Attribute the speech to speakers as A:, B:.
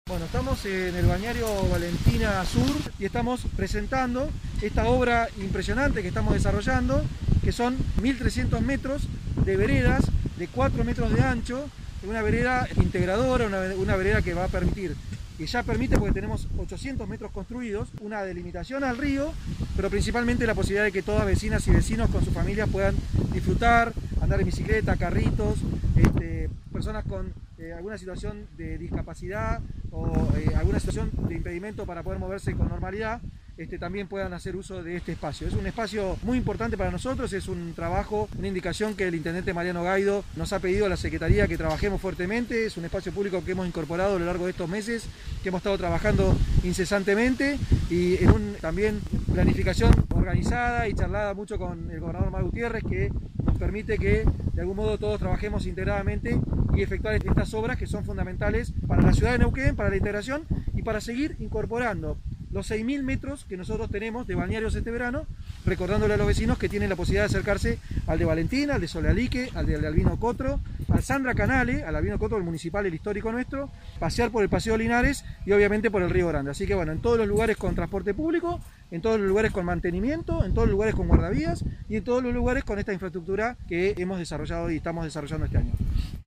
A: Bueno, estamos en el balneario Valentina Sur y estamos presentando esta obra impresionante que estamos desarrollando, que son 1300 metros de veredas de 4 metros de ancho, una vereda integradora, una vereda que va a permitir, que ya permite porque tenemos 800 metros construidos, una delimitación al río, pero principalmente la posibilidad de que todas vecinas y vecinos con sus familias puedan disfrutar, andar en bicicleta, carritos, personas con alguna situación de discapacidad o alguna situación de impedimento para poder moverse con normalidad, también puedan hacer uso de este espacio. Es un espacio muy importante para nosotros, es un trabajo, una indicación que el intendente Mariano Gaido nos ha pedido a la Secretaría que trabajemos fuertemente. Es un espacio público que hemos incorporado a lo largo de estos meses, que hemos estado trabajando incesantemente y en también planificación organizada y charlada mucho con el gobernador Mar Gutiérrez, que nos permite que de algún modo todos trabajemos integradamente y efectuar estas obras que son fundamentales para la ciudad de Neuquén, para la integración y para seguir incorporando los 6.000 metros que nosotros tenemos de balnearios este verano, recordándole a los vecinos que tienen la posibilidad de acercarse al de Valentina, al de Solalique, al de Albino Cotro, al Sandra Canale, al Albino Cotro, el municipal, el histórico nuestro, pasear por el Paseo Linares y obviamente por el Río Grande. Así que bueno, en todos los lugares con transporte público, en todos los lugares con mantenimiento, en todos los lugares con guardavías y en todos los lugares con esta infraestructura que hemos desarrollado y estamos desarrollando este año.